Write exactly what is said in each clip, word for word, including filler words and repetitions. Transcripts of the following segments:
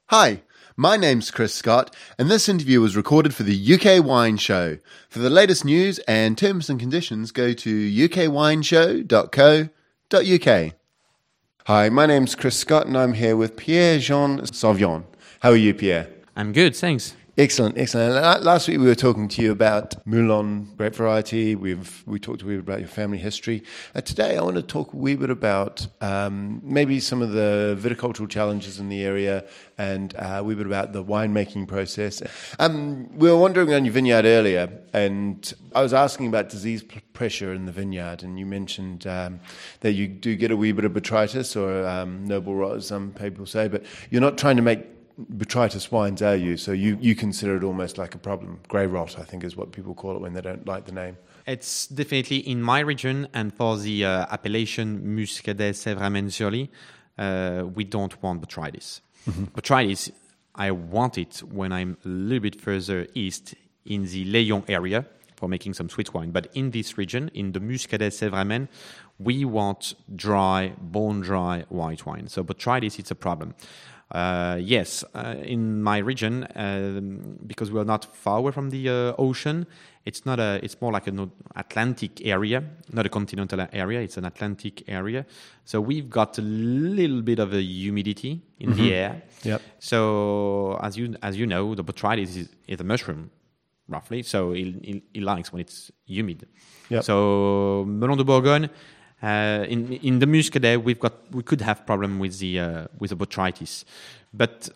Hi, my name's Chris Scott, and this interview was recorded for the U K Wine Show. For the latest news and terms and conditions, go to u k wine show dot co dot u k. Hi, my name's Chris Scott, and I'm here with Pierre-Jean Sauvion. How are you, Pierre? I'm good, thanks. Excellent, excellent. Last week we were talking to you about Moulin grape variety. We've we talked a wee bit about your family history. Uh, today I want to talk a wee bit about um, maybe some of the viticultural challenges in the area and uh, a wee bit about the winemaking process. Um, we were wandering around your vineyard earlier, and I was asking about disease p- pressure in the vineyard, and you mentioned um, that you do get a wee bit of botrytis or um, noble rot, as some people say, but you're not trying to make botrytis wines, are you? So you, you consider it almost like a problem. Grey rot, I think, is what people call it when they don't like the name. It's definitely in my region, and for the uh, appellation Muscadet Sèvres Amène Surly, uh, we don't want botrytis. Mm-hmm. Botrytis, I want it when I'm a little bit further east in the Lyon area for making some sweet wine. But in this region, in the Muscadet Sèvres Amène, we want dry, bone dry white wine. So botrytis, it's a problem. Uh, yes, uh, in my region, uh, because we are not far away from the uh, ocean, it's not a. It's more like an Atlantic area, not a continental area. It's an Atlantic area, so we've got a little bit of a humidity in mm-hmm. the air. Yep. So as you as you know, the botrytis is, is a mushroom, roughly. So it, it, it likes when it's humid. Yep. So Melon de Bourgogne. Uh, in in the Muscadet, we've got we could have problem with the uh, with the botrytis, but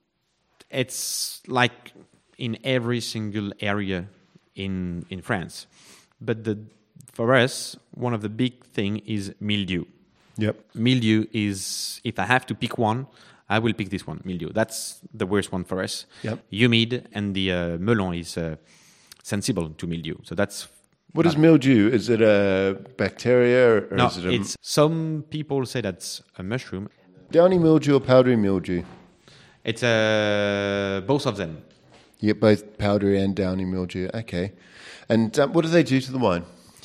it's like in every single area in in France. But the for us, one of the big thing is mildew. Yep. Mildew is, if I have to pick one, I will pick this one, mildew. That's the worst one for us. Yep. Humid, and the uh, melon is uh, sensible to mildew. So that's. What is mildew? Is it a bacteria or no, is it a... it's some people say that's a mushroom. Downy mildew or powdery mildew? It's uh, both of them. Yeah, both powdery and downy mildew. Okay. And um, what do they do to the wine?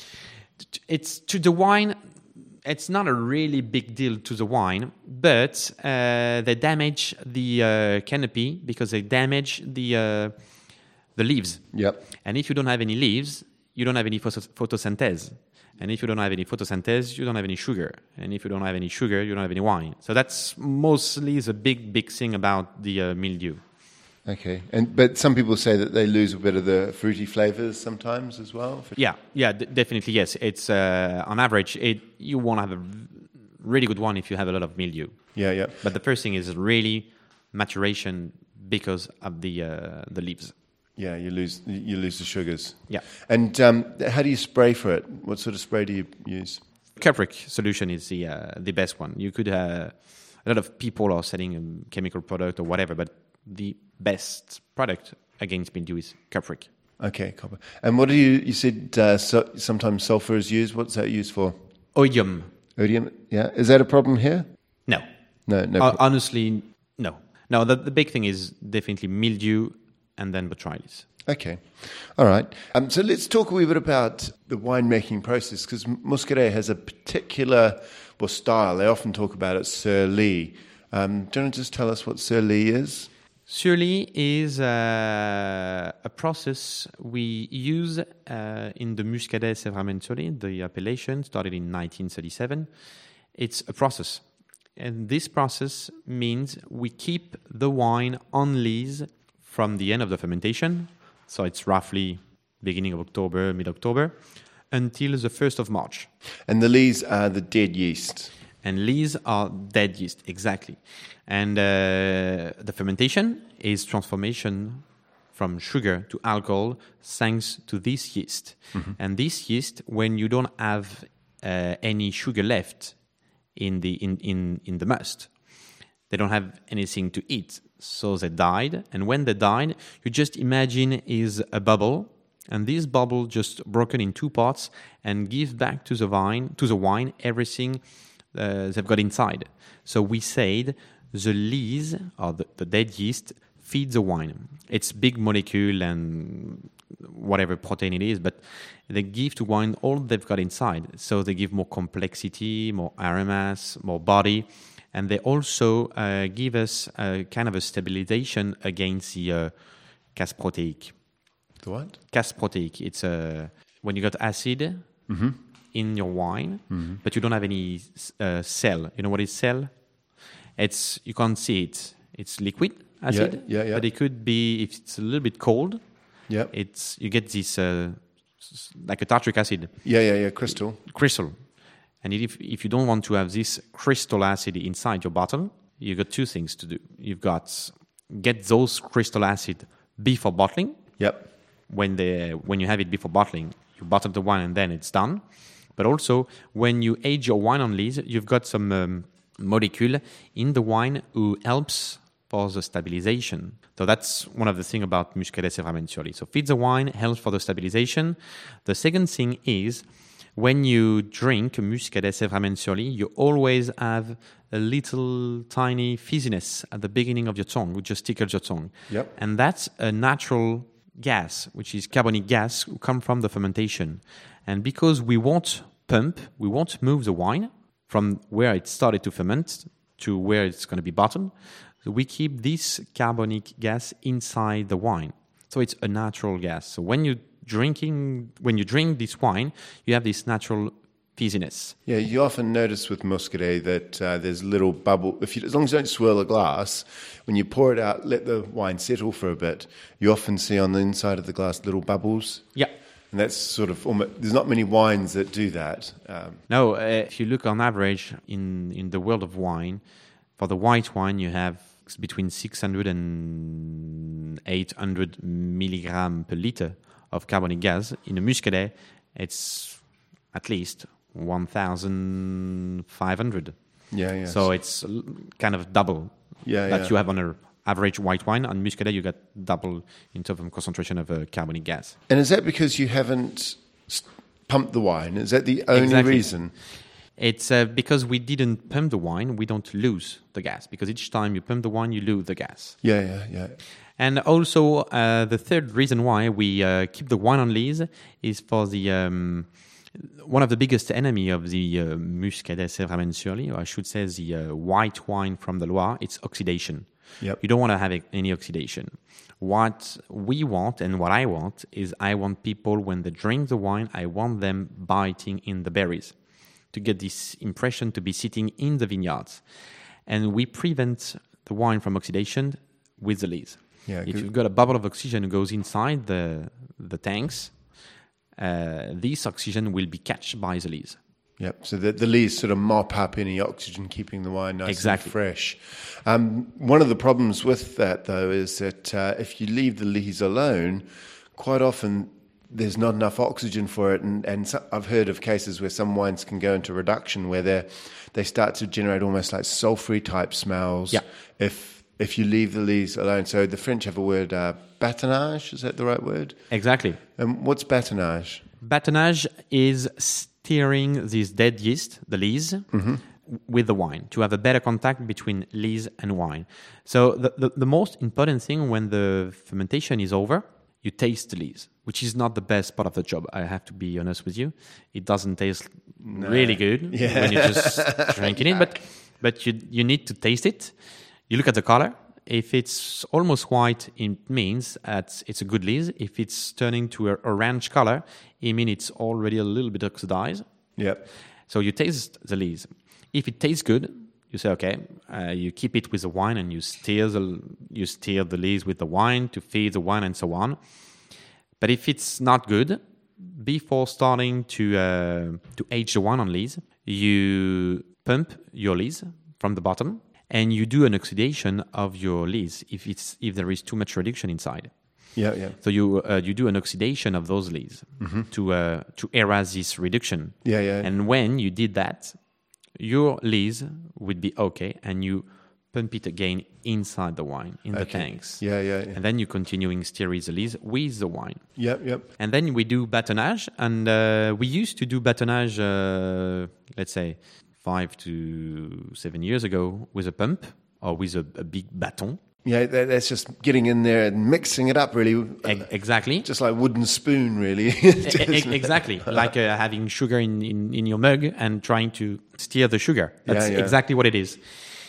It's to the wine. It's not a really big deal to the wine, but uh, they damage the uh, canopy because they damage the uh, the leaves. Yep. And if you don't have any leaves, you don't have any phos- photosynthesis. And if you don't have any photosynthesis, you don't have any sugar. And if you don't have any sugar, you don't have any wine. So that's mostly the big, big thing about the uh, mildew. Okay. And but some people say that they lose a bit of the fruity flavors sometimes as well. Yeah, yeah, d- definitely, yes. It's uh, on average, it, you won't have a really good one if you have a lot of mildew. Yeah, yeah. But the first thing is really maturation because of the uh, the leaves. Yeah, you lose you lose the sugars. Yeah. And um, how do you spray for it? What sort of spray do you use? Cupric solution is the uh, the best one. You could uh, a lot of people are selling a chemical product or whatever, but the best product against mildew is Cupric. Okay, copper. And what do you you said? Uh, so, sometimes sulfur is used. What's that used for? Oidium. Oidium. Yeah. Is that a problem here? No. No. No. Uh, honestly, no. No. The, the big thing is definitely mildew. And then botrytis. Okay. All right. Um, so let's talk a wee bit about the winemaking process, because Muscadet has a particular well, style. They often talk about it, Surly. Um, do you want to just tell us what Surly is? Surly is uh, a process we use uh, in the Muscadet Sèvres Amène Surly. The appellation started in nineteen thirty-seven. It's a process. And this process means we keep the wine on lees from the end of the fermentation, so it's roughly beginning of October, mid-October, until the first of March. And the lees are the dead yeast. And lees are dead yeast, exactly. And uh, the fermentation is transformation from sugar to alcohol thanks to this yeast. Mm-hmm. And this yeast, when you don't have uh, any sugar left in the in, in, in the must, they don't have anything to eat. So they died, and when they died, you just imagine is a bubble, and this bubble just broken in two parts and give back to the wine, to the wine, everything uh, they've got inside. So we said the lees, or the, the dead yeast, feed the wine. It's big molecule and whatever protein it is, but they give to wine all they've got inside. So they give more complexity, more aromas, more body. and they also uh, give us a kind of a stabilization against the uh, cas proteic. The what? Cas proteic. It's uh, when you got acid Mm-hmm. in your wine, Mm-hmm. but you don't have any uh, cell. You know what is cell? It's you can't see it. It's liquid acid, yeah, yeah. but it could be if it's a little bit cold. Yep. It's you get this uh, s- like a tartric acid Yeah, yeah, yeah. Crystal. crystal, and if if you don't want to have this crystal acid inside your bottle, you got two things to do. You've got get those crystal acid before bottling. Yep. When they when you have it before bottling, you bottle the wine and then it's done. But also when you age your wine on lees, you've got some um, molecule in the wine who helps for the stabilization. So that's one of the things about Muscadet Sevramen-sur-Lys. So feed the wine, helps for the stabilization. The second thing is when you drink Muscadet Sevramen-sur-Lys, you always have a little tiny fizziness at the beginning of your tongue, which just tickles your tongue. Yep. And that's a natural gas, which is carbonic gas, who come from the fermentation. And because we won't pump, we won't move the wine from where it started to ferment to where it's going to be bottled, so we keep this carbonic gas inside the wine. So it's a natural gas. So when you drinking, when you drink this wine, you have this natural fizziness. Yeah, you often notice with Muscadet that uh, there's little bubble. If you, as long as you don't swirl a glass, when you pour it out, let the wine settle for a bit. You often see on the inside of the glass little bubbles. Yeah. And that's sort of almost, there's not many wines that do that. Um, No, uh, if you look on average in, in the world of wine, for the white wine, you have between six hundred and eight hundred milligram per liter of carbonic gas. In a Muscadet, it's at least one thousand five hundred. yeah, yeah. So it's l- kind of double Yeah, that yeah. you have on an average white wine. On Muscadet, you got double in terms of concentration of uh, carbonic gas. And is that because you haven't s- pumped the wine? Is that the only Exactly. reason? It's uh, because we didn't pump the wine, we don't lose the gas. Because each time you pump the wine, you lose the gas. Yeah, yeah, yeah. And also, uh, the third reason why we uh, keep the wine on lees is for the um, one of the biggest enemy of the uh, Muscadet Sevramen-sur-Lys, or I should say the uh, white wine from the Loire, it's oxidation. Yep. You don't want to have any oxidation. What we want and what I want is I want people, when they drink the wine, I want them biting in the berries to get this impression to be sitting in the vineyards. And we prevent the wine from oxidation with the lees. Yeah, if good. you've got a bubble of oxygen that goes inside the, the tanks, uh, this oxygen will be catched by the lees. Yep. So the, the lees sort of mop up any oxygen, keeping the wine nice Exactly. and fresh. Um, one of the problems with that, though, is that uh, if you leave the lees alone, quite often there's not enough oxygen for it. And, and so, I've heard of cases where some wines can go into reduction, where they they start to generate almost like sulfury type smells. Yeah. If if you leave the lees alone. So the French have a word, uh, batonnage. Is that the right word? Exactly. Um, what's batonnage? Batonnage is stirring this dead yeast, the lees, Mm-hmm. with the wine to have a better contact between lees and wine. So the, the, the most important thing when the fermentation is over, you taste the lees, which is not the best part of the job. I have to be honest with you. It doesn't taste really good Yeah. when you're just drinking it, but but you you need to taste it. You look at the color. If it's almost white, it means that it's a good lees. If it's turning to an orange color, it means it's already a little bit oxidized. Yep. So you taste the lees. If it tastes good, you say, okay, uh, you keep it with the wine and you stir the you stir the lees with the wine to feed the wine and so on. But if it's not good, before starting to uh, to age the wine on lees, you pump your lees from the bottom and you do an oxidation of your lees if it's if there is too much reduction inside. Yeah, yeah. So you uh, you do an oxidation of those lees Mm-hmm. to uh, to erase this reduction. Yeah, yeah. And when you did that, your lees would be okay, and you pump it again inside the wine in the Okay. tanks. Yeah, yeah, yeah. And then you continuing stir the lees with the wine. Yep, yep. And then we do batonnage, and uh, we used to do batonnage, uh, let's say, five to seven years ago with a pump or with a, a big baton. Yeah, that, that's just getting in there and mixing it up, really. E- exactly. Just like wooden spoon, really. E- e- exactly. Like uh, having sugar in, in, in your mug and trying to stir the sugar. That's Yeah, yeah. exactly what it is.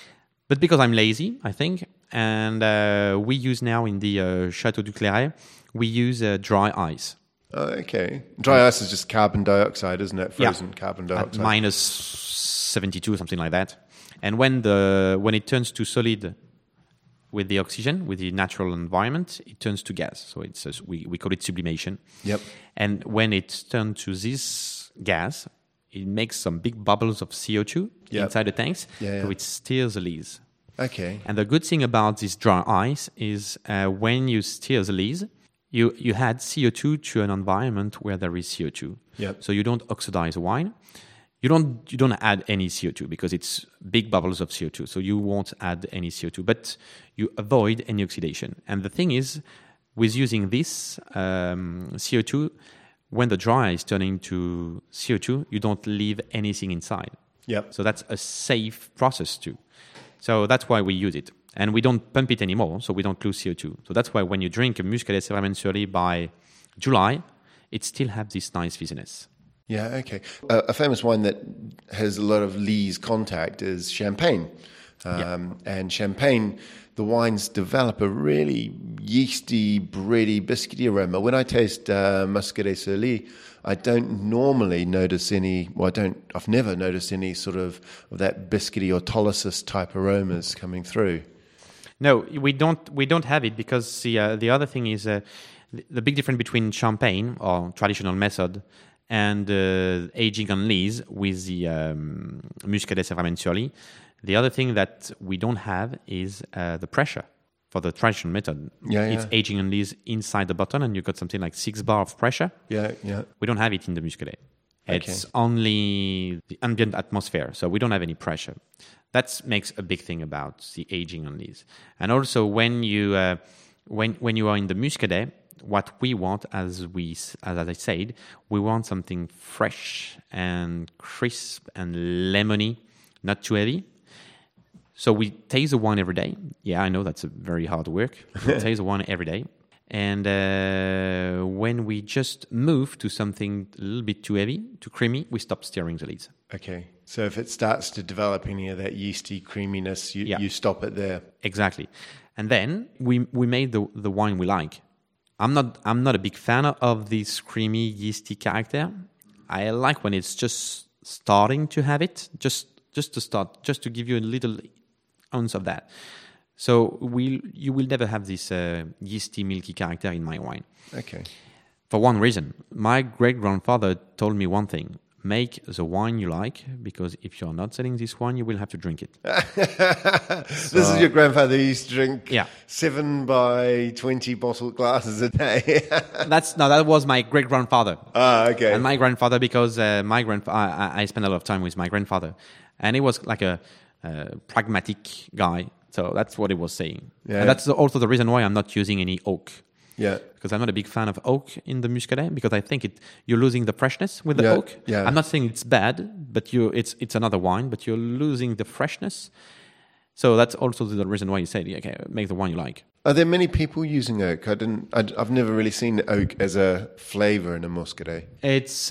But because I'm lazy, I think, and uh, we use now in the uh, Chateau du Clairet, we use uh, dry ice. Oh, okay. Dry ice is just carbon dioxide, isn't it? Frozen Yeah. carbon At dioxide. minus seventy-two, something like that. And when the when it turns to solid with the oxygen, with the natural environment, it turns to gas. So it's a, we, we call it sublimation. Yep. And when it turns to this gas, it makes some big bubbles of C O two Yep. inside the tanks, Yeah, yeah. so it steers the lees. Okay. And the good thing about this dry ice is uh, when you steer the lees, you, you add C O two to an environment where there is C O two. Yep. So you don't oxidize the wine. You don't you don't add any C O two because it's big bubbles of C O two. So you won't add any C O two, but you avoid any oxidation. And the thing is, with using this um, C O two, when the dry is turning to C O two, you don't leave anything inside. Yep. So that's a safe process too. So that's why we use it. And we don't pump it anymore, so we don't lose C O two. So that's why when you drink a Muscadet Cerveramentsurly by July, it still has this nice fizziness. Yeah, okay. Uh, a famous wine that has a lot of lees contact is Champagne. Um, Yeah. And Champagne, the wines develop a really yeasty, bready, biscuity aroma. When I taste uh, Muscadet Surly, I don't normally notice any, well, I don't, I've never noticed any sort of, of that biscuity autolysis type aromas coming through. No, we don't. We don't have it because the uh, the other thing is uh, the, the big difference between Champagne or traditional method and uh, aging on lees with the um, Muscadet Cerveramentsurly. The other thing that we don't have is uh, the pressure for the traditional method. Yeah, It's yeah. aging on lees inside the bottle, and you got something like six bar of pressure. Yeah, yeah. We don't have it in the Muscadet. Okay. It's only the ambient atmosphere, so we don't have any pressure. That makes a big thing about the aging on these. And also, when you uh, when when you are in the Muscadet, what we want, as we as I said, we want something fresh and crisp and lemony, not too heavy. So we taste the wine every day. Yeah, I know that's a very hard work. We taste the wine every day. And uh, when we just move to something a little bit too heavy, too creamy, we stop stirring the lees. Okay. So if it starts to develop any of that yeasty creaminess, you, Yeah. you stop it there. Exactly. And then we we made the, the wine we like. I'm not I'm not a big fan of this creamy, yeasty character. I like when it's just starting to have it, just just to start, just to give you a little ounce of that. So we you will never have this uh, yeasty, milky character in my wine. Okay. For one reason, my great-grandfather told me one thing: make the wine you like, because if you're not selling this wine, you will have to drink it. This is your grandfather who used to drink Yeah. seven by twenty bottle glasses a day. That's no, that was my great-grandfather. Ah, okay. And my grandfather, because uh, my grandfather, I, I spent a lot of time with my grandfather, and he was like a, a pragmatic guy. So that's what he was saying. Yeah. And that's also the reason why I'm not using any oak. Yeah. Because I'm not a big fan of oak in the Muscadet, because I think it you're losing the freshness with the Yeah, oak. yeah. I'm not saying it's bad, but you it's it's another wine, but you're losing the freshness. So that's also the reason why you said, yeah, okay, make the wine you like. Are there many people using oak? I didn't. I, I've never really seen oak as a flavour in a Muscadet. It's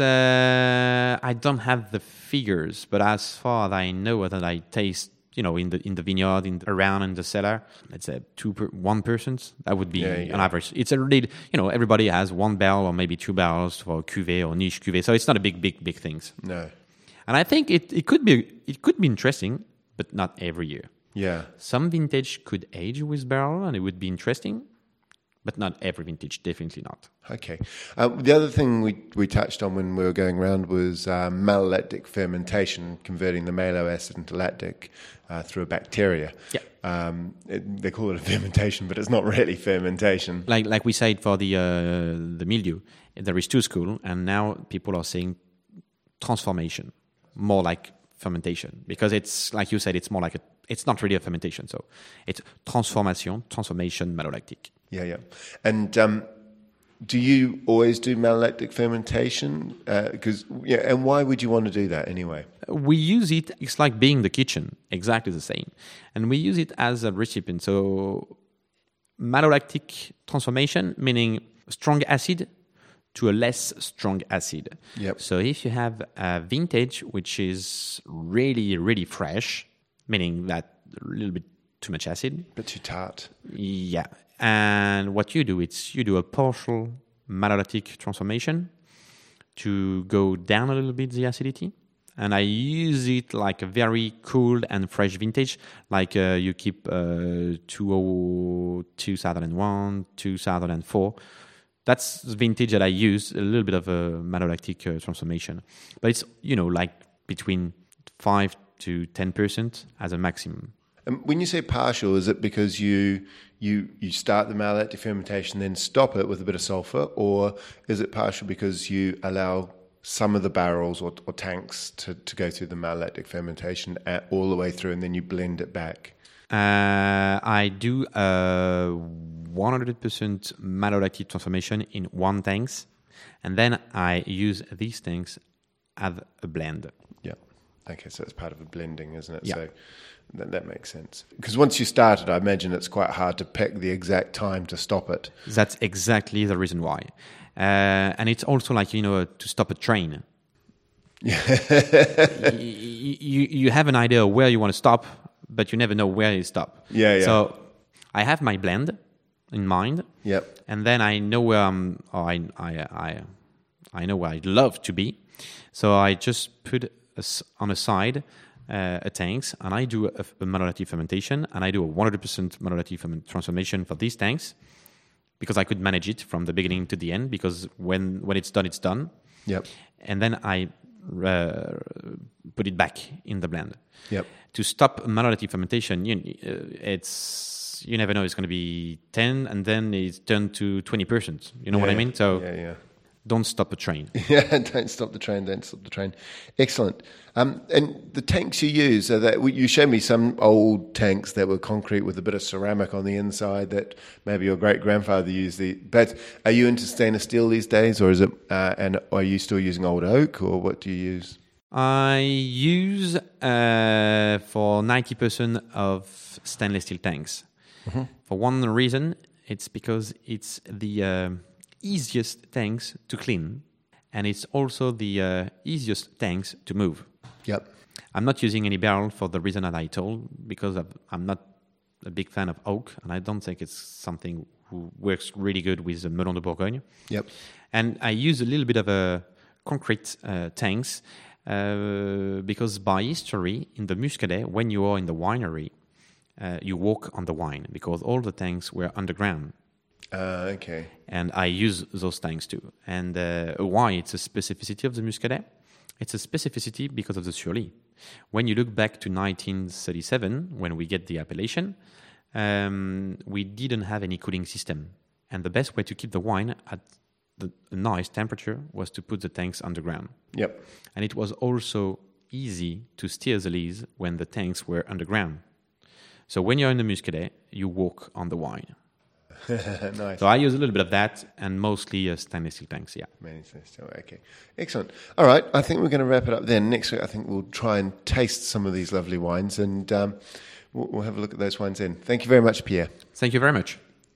uh, I don't have the figures, but as far as I know that I taste, you know, in the in the vineyard, in the, around in the cellar, let's say two per, one persons. That would be Yeah, yeah. an average. It's a really, you know, everybody has one barrel or maybe two barrels for cuvée or niche cuvée, so it's not a big, big, big things. No. And I think it, it could be it could be interesting, but not every year. Yeah. Some vintage could age with barrel, and it would be interesting, but not every vintage. Definitely not. Okay. Uh, the other thing we we touched on when we were going around was um, malolactic fermentation, converting the malo acid into lactic uh, through a bacteria. Yeah. Um, it, they call it a fermentation, but it's not really fermentation. Like like we said for the uh, the milieu, there is two schools, and now people are saying transformation, more like fermentation, because it's like you said, it's more like a it's not really a fermentation, so it's transformation, transformation, malolactic. Yeah, yeah. And um, do you always do malolactic fermentation? Because uh, yeah, and why would you want to do that anyway? We use it, it's like being the kitchen, exactly the same. And we use it as a recipient. So malolactic transformation, meaning strong acid to a less strong acid. Yep. So if you have a vintage which is really, really fresh, meaning that a little bit too much acid. Bit too tart. Yeah. And what you do, it's you do a partial malolactic transformation to go down a little bit the acidity. And I use it like a very cool and fresh vintage, like uh, you keep uh, two thousand one, two thousand four. That's the vintage that I use, a little bit of a malolactic uh, transformation. But it's, you know, like between five to ten percent as a maximum. And when you say partial, is it because you you you start the malolactic fermentation, then stop it with a bit of sulfur, or is it partial because you allow some of the barrels or, or tanks to, to go through the malolactic fermentation at, all the way through, and then you blend it back? Uh, I do a one hundred percent malolactic transformation in one tanks, and then I use these tanks as a blend. Yeah. Okay, so it's part of a blending, isn't it? Yeah. So that, that makes sense. Because once you start it, I imagine it's quite hard to pick the exact time to stop it. That's exactly the reason why. Uh, and it's also like, you know, to stop a train. Yeah. you, you, you have an idea where you want to stop, but you never know where you stop. Yeah, yeah. So I have my blend in mind. Yep. And then I know where I'm, or I, I, I, I know where I'd love to be. So I just put a, on a side uh, a tanks, and I do a, a malolactic fermentation, and I do a one hundred percent malolactic ferment transformation for these tanks, because I could manage it from the beginning to the end, because when, when it's done, it's done. Yep. And then I uh, put it back in the blend. Yep. To stop malolactic fermentation, you, uh, it's you never know. It's going to be ten, and then it's turned to twenty percent. You know yeah, what I mean? So yeah, yeah. Don't stop a train. Yeah, don't stop the train. Don't stop the train. Excellent. Um, and the tanks you use, are that you showed me some old tanks that were concrete with a bit of ceramic on the inside that maybe your great grandfather used. The, but are you into stainless steel these days, or is it? Uh, and are you still using old oak, or what do you use? I use uh, for ninety percent of stainless steel tanks. Mm-hmm. For one reason, it's because it's the uh, easiest tanks to clean, and it's also the uh, easiest tanks to move. Yep. I'm not using any barrel for the reason that I told, because of, I'm not a big fan of oak, and I don't think it's something who works really good with the Melon de Bourgogne. Yep. And I use a little bit of a concrete uh, tanks uh, because by history, in the Muscadet, when you are in the winery, uh, you walk on the wine, because all the tanks were underground. Uh, okay. And I use those tanks too. And uh, why? It's a specificity of the Muscadet. It's a specificity because of the Surly. When you look back to nineteen thirty-seven, when we get the appellation, um, we didn't have any cooling system. And the best way to keep the wine at the, a nice temperature was to put the tanks underground. Yep. And it was also easy to steer the lees when the tanks were underground. So when you're in the Muscadet, you walk on the wine. Nice. So I use a little bit of that, and mostly uh, stainless steel tanks, yeah. Mainly stainless steel, okay. Excellent. All right, I think we're going to wrap it up then. Next week, I think we'll try and taste some of these lovely wines, and um, we'll, we'll have a look at those wines then. Thank you very much, Pierre. Thank you very much.